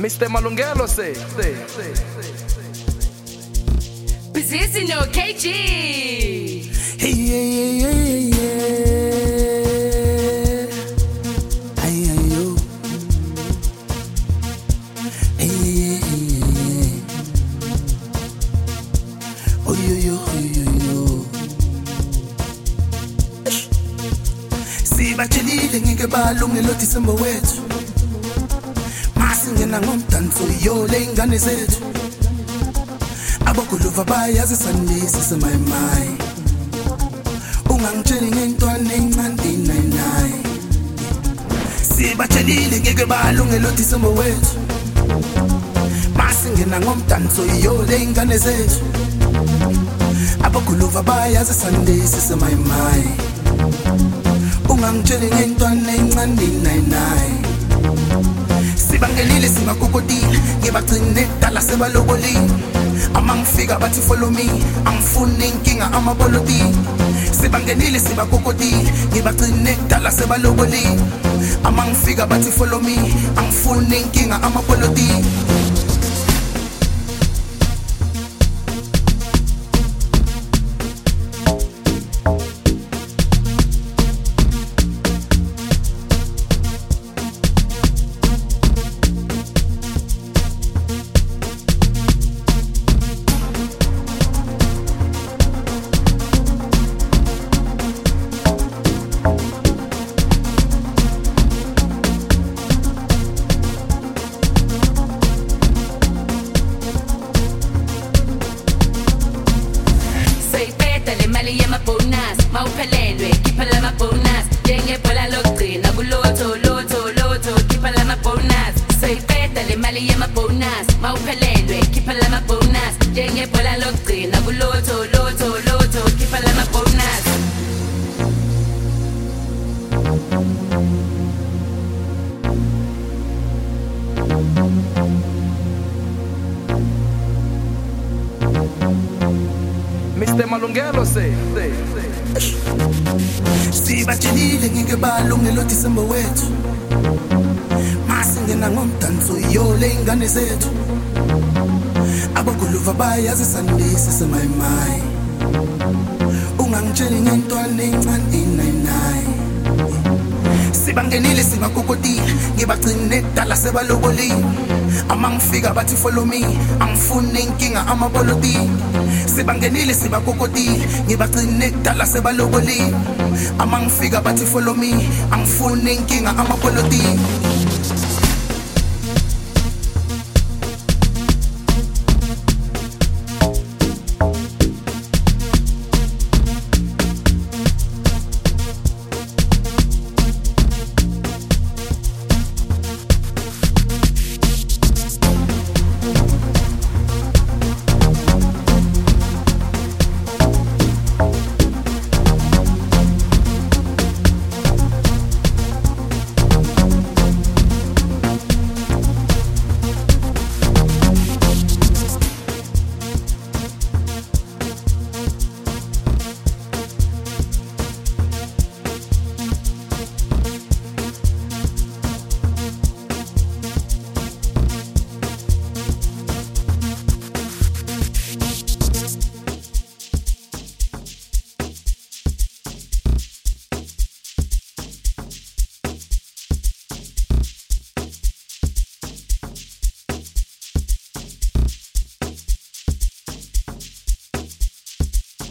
Mr. Malungelo say. Busy no KG. Hey, yeah, yeah, yeah, yeah. Ay, ay, yo. Hey, yeah, yeah, yeah. Oh, yo, yo, oh, yo, yo. Sibatshelile ngeke balungelo December wethu. Masingena ngomdanso yo le ingane zethu. Abokuluva bayazi Sunday sisemayimay. Ungangitsheli ngentwana encane nayinayi. Sibatshelile ngeke balungelo December wethu. Masingena ngomdanso yo le ingane zethu. Abokuluva bayazi Sunday sisemayimay. Ungangitsheli ngentwana encane nayinayi. Sibangenile singakokotile ngibagcine dala sebalobolile. Amangifika bathi follow me angifuni inkinga amaboloti. Sibangenile sibakokotile ngibagcine dala sebalobolile. Amangifika bathi follow me angifuni inkinga amaboloti. Mawuphelelwe khipha lama bonus njengebhola lokugcina kuloto loto khipha lama bonus soyiqeda le mali yama bonus mawuphelelwe khipha lama bonus njengebhola lokugcina kuloto loto khipha lama bonus. Mr. Malungelo say. Sibatshelile ngeke balungelo December wethu. Masingena ngomdanso yo le ingane zethu. Abokuluva bayazi Sunday sisemayimay. Ungangitsheli ngentwana encane nayinayi. Sibangenile singakokotile ngibagcine dala sebalobolile. Amangifika bathi follow me angifuni inkinga amaboloti. Sibangenile sibakokotile ngibagcine dala sebalobolile. Amangifika bathi follow me angifuni inkinga amaboloti.